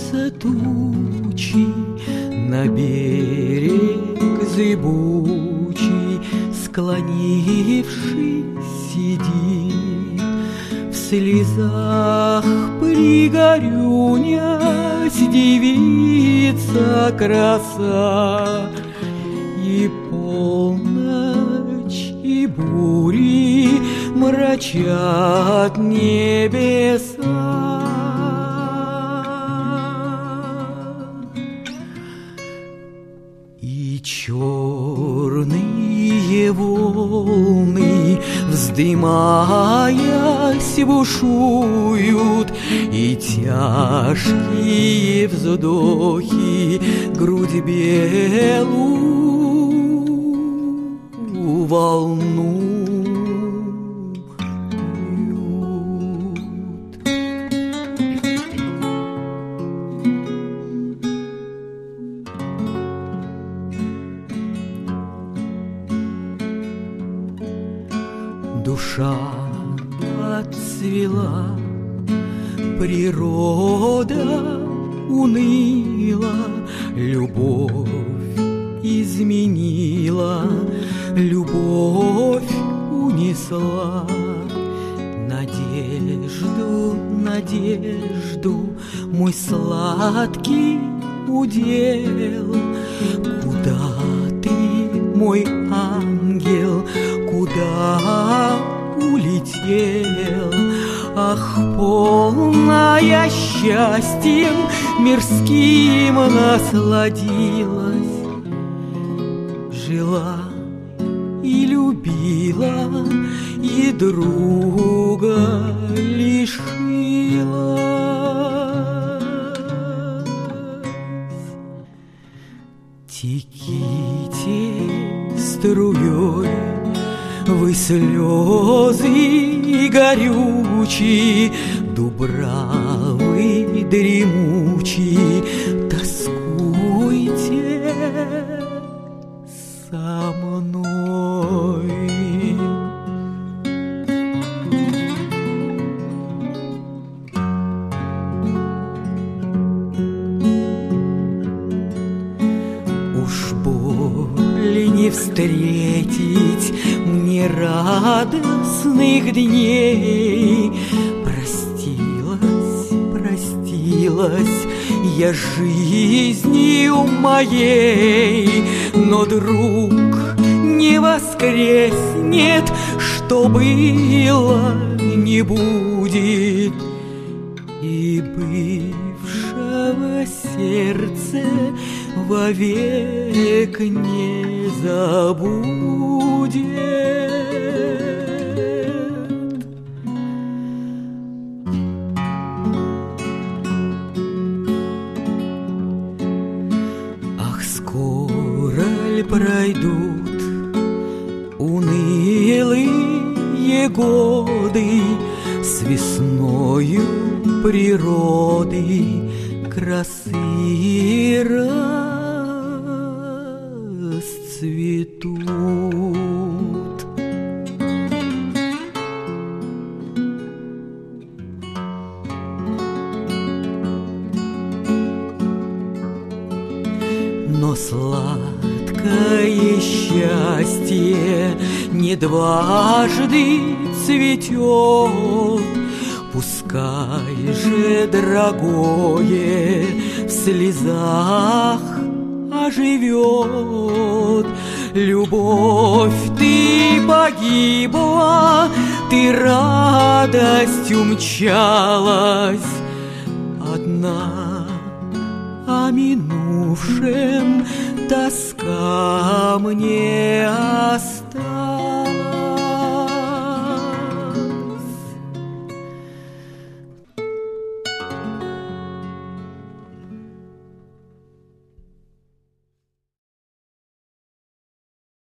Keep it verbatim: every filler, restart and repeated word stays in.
Сгущаются тучи, на берег зыбучий, склонившись, сидит, в слезах пригорюнясь, девица краса. И полночь, и бури мрачат небеса. И черные волны, вздымаясь, бушуют, и тяжкие вздохи грудь белую волну. Душа отцвела, природа уныла, любовь изменила, любовь унесла надежду, надежду, мой сладкий удел. Куда ты, мой ангел, куда улетел? Ах, полная счастьем мирским насладилась, жила и любила, и друга лишилась. Теките струей вы слезы горючие, дубравы дремучие, тоскуйте со мной. Уж более не встретить мне радостных дней. Простилась, простилась я жизнью моей, но, друг, не воскреснет, что было, не будет, и бывшего сердце вовек не забудет. Ах, скоро ли пройдут унылые годы с весною природы красы расцветут. Но сладкое счастье не дважды цветет, пускай же, дорогое, в слезах оживет. Любовь, ты погибла, ты радостью мчалась одна, о минувшем тоска мне осталась.